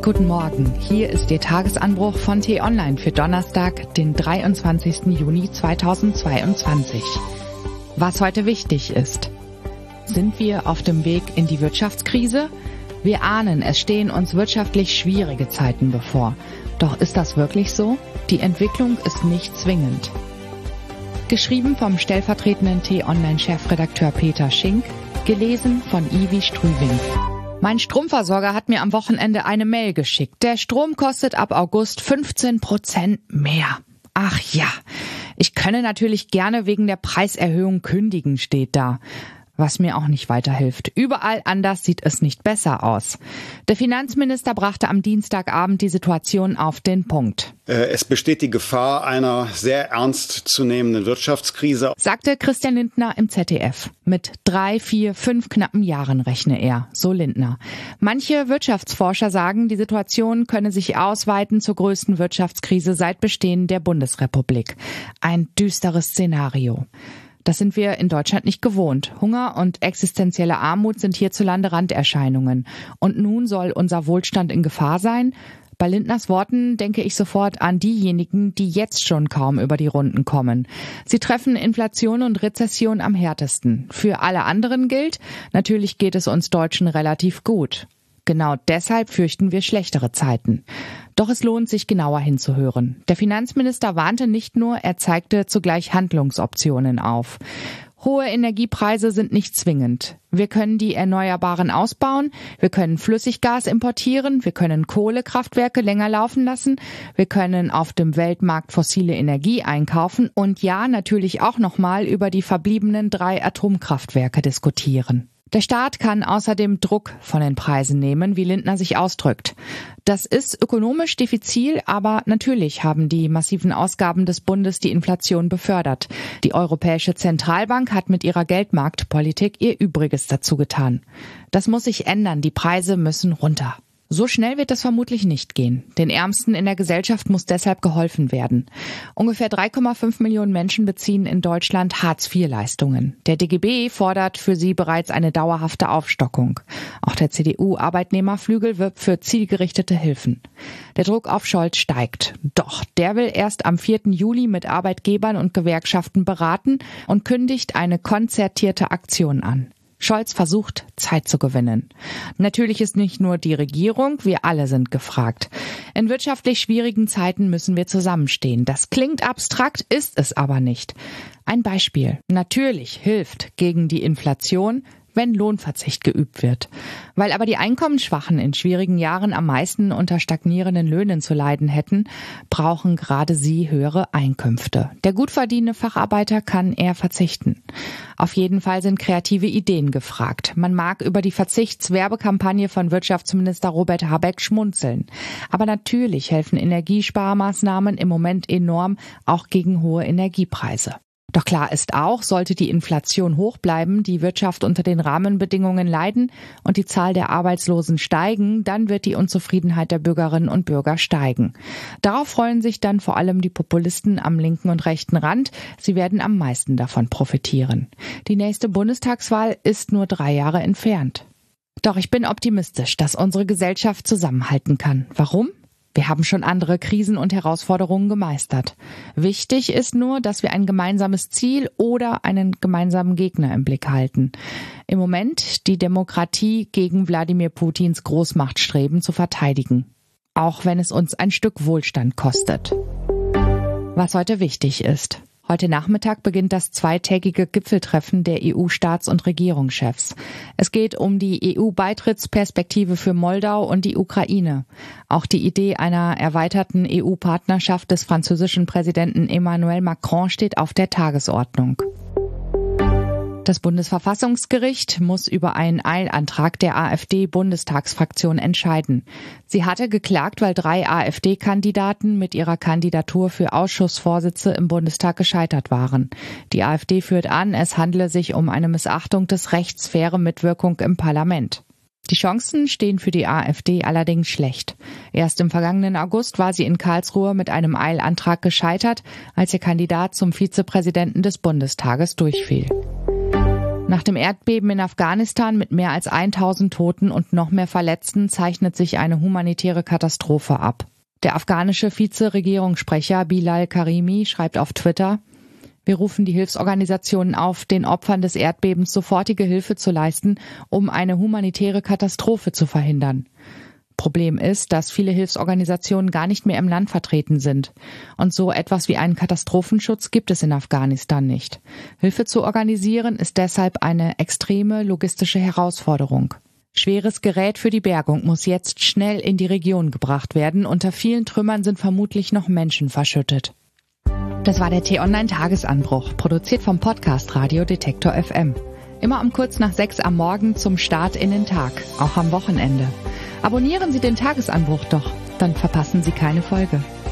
Guten Morgen, hier ist Ihr Tagesanbruch von T-Online für Donnerstag, den 23. Juni 2022. Was heute wichtig ist. Sind wir auf dem Weg in die Wirtschaftskrise? Wir ahnen, es stehen uns wirtschaftlich schwierige Zeiten bevor. Doch ist das wirklich so? Die Entwicklung ist nicht zwingend. Geschrieben vom stellvertretenden T-Online-Chefredakteur Peter Schink, gelesen von Ivi Strüving. Mein Stromversorger hat mir am Wochenende eine Mail geschickt. Der Strom kostet ab August 15% mehr. Ach ja, ich könne natürlich gerne wegen der Preiserhöhung kündigen, steht da. Was mir auch nicht weiterhilft. Überall anders sieht es nicht besser aus. Der Finanzminister brachte am Dienstagabend die Situation auf den Punkt. Es besteht die Gefahr einer sehr ernst zu nehmenden Wirtschaftskrise, sagte Christian Lindner im ZDF. Mit 3, 4, 5 knappen Jahren rechne er, so Lindner. Manche Wirtschaftsforscher sagen, die Situation könne sich ausweiten zur größten Wirtschaftskrise seit Bestehen der Bundesrepublik. Ein düsteres Szenario. Das sind wir in Deutschland nicht gewohnt. Hunger und existenzielle Armut sind hierzulande Randerscheinungen. Und nun soll unser Wohlstand in Gefahr sein? Bei Lindners Worten denke ich sofort an diejenigen, die jetzt schon kaum über die Runden kommen. Sie treffen Inflation und Rezession am härtesten. Für alle anderen gilt, natürlich geht es uns Deutschen relativ gut. Genau deshalb fürchten wir schlechtere Zeiten. Doch es lohnt sich genauer hinzuhören. Der Finanzminister warnte nicht nur, er zeigte zugleich Handlungsoptionen auf. Hohe Energiepreise sind nicht zwingend. Wir können die Erneuerbaren ausbauen, wir können Flüssiggas importieren, wir können Kohlekraftwerke länger laufen lassen, wir können auf dem Weltmarkt fossile Energie einkaufen und ja, natürlich auch nochmal über die verbliebenen 3 Atomkraftwerke diskutieren. Der Staat kann außerdem Druck von den Preisen nehmen, wie Lindner sich ausdrückt. Das ist ökonomisch diffizil, aber natürlich haben die massiven Ausgaben des Bundes die Inflation befördert. Die Europäische Zentralbank hat mit ihrer Geldmarktpolitik ihr Übriges dazu getan. Das muss sich ändern, die Preise müssen runter. So schnell wird es vermutlich nicht gehen. Den Ärmsten in der Gesellschaft muss deshalb geholfen werden. Ungefähr 3,5 Millionen Menschen beziehen in Deutschland Hartz-IV-Leistungen. Der DGB fordert für sie bereits eine dauerhafte Aufstockung. Auch der CDU-Arbeitnehmerflügel wirbt für zielgerichtete Hilfen. Der Druck auf Scholz steigt. Doch der will erst am 4. Juli mit Arbeitgebern und Gewerkschaften beraten und kündigt eine konzertierte Aktion an. Scholz versucht, Zeit zu gewinnen. Natürlich ist nicht nur die Regierung, wir alle sind gefragt. In wirtschaftlich schwierigen Zeiten müssen wir zusammenstehen. Das klingt abstrakt, ist es aber nicht. Ein Beispiel. Natürlich hilft gegen die Inflation, wenn Lohnverzicht geübt wird. Weil aber die Einkommensschwachen in schwierigen Jahren am meisten unter stagnierenden Löhnen zu leiden hätten, brauchen gerade sie höhere Einkünfte. Der gut verdienende Facharbeiter kann eher verzichten. Auf jeden Fall sind kreative Ideen gefragt. Man mag über die Verzichtswerbekampagne von Wirtschaftsminister Robert Habeck schmunzeln. Aber natürlich helfen Energiesparmaßnahmen im Moment enorm, auch gegen hohe Energiepreise. Doch klar ist auch, sollte die Inflation hoch bleiben, die Wirtschaft unter den Rahmenbedingungen leiden und die Zahl der Arbeitslosen steigen, dann wird die Unzufriedenheit der Bürgerinnen und Bürger steigen. Darauf freuen sich dann vor allem die Populisten am linken und rechten Rand. Sie werden am meisten davon profitieren. Die nächste Bundestagswahl ist nur 3 Jahre entfernt. Doch ich bin optimistisch, dass unsere Gesellschaft zusammenhalten kann. Warum? Wir haben schon andere Krisen und Herausforderungen gemeistert. Wichtig ist nur, dass wir ein gemeinsames Ziel oder einen gemeinsamen Gegner im Blick halten. Im Moment die Demokratie gegen Wladimir Putins Großmachtstreben zu verteidigen. Auch wenn es uns ein Stück Wohlstand kostet. Was heute wichtig ist. Heute Nachmittag beginnt das 2-tägige Gipfeltreffen der EU-Staats- und Regierungschefs. Es geht um die EU-Beitrittsperspektive für Moldau und die Ukraine. Auch die Idee einer erweiterten EU-Partnerschaft des französischen Präsidenten Emmanuel Macron steht auf der Tagesordnung. Das Bundesverfassungsgericht muss über einen Eilantrag der AfD-Bundestagsfraktion entscheiden. Sie hatte geklagt, weil 3 AfD-Kandidaten mit ihrer Kandidatur für Ausschussvorsitze im Bundestag gescheitert waren. Die AfD führt an, es handele sich um eine Missachtung des Rechts faire Mitwirkung im Parlament. Die Chancen stehen für die AfD allerdings schlecht. Erst im vergangenen August war sie in Karlsruhe mit einem Eilantrag gescheitert, als ihr Kandidat zum Vizepräsidenten des Bundestages durchfiel. Nach dem Erdbeben in Afghanistan mit mehr als 1000 Toten und noch mehr Verletzten zeichnet sich eine humanitäre Katastrophe ab. Der afghanische Vizeregierungssprecher Bilal Karimi schreibt auf Twitter: Wir rufen die Hilfsorganisationen auf, den Opfern des Erdbebens sofortige Hilfe zu leisten, um eine humanitäre Katastrophe zu verhindern. Problem ist, dass viele Hilfsorganisationen gar nicht mehr im Land vertreten sind. Und so etwas wie einen Katastrophenschutz gibt es in Afghanistan nicht. Hilfe zu organisieren ist deshalb eine extreme logistische Herausforderung. Schweres Gerät für die Bergung muss jetzt schnell in die Region gebracht werden. Unter vielen Trümmern sind vermutlich noch Menschen verschüttet. Das war der T-Online-Tagesanbruch, produziert vom Podcast Radio Detektor FM. Immer um kurz nach 6 am Morgen zum Start in den Tag, auch am Wochenende. Abonnieren Sie den Tagesanbruch doch, dann verpassen Sie keine Folge.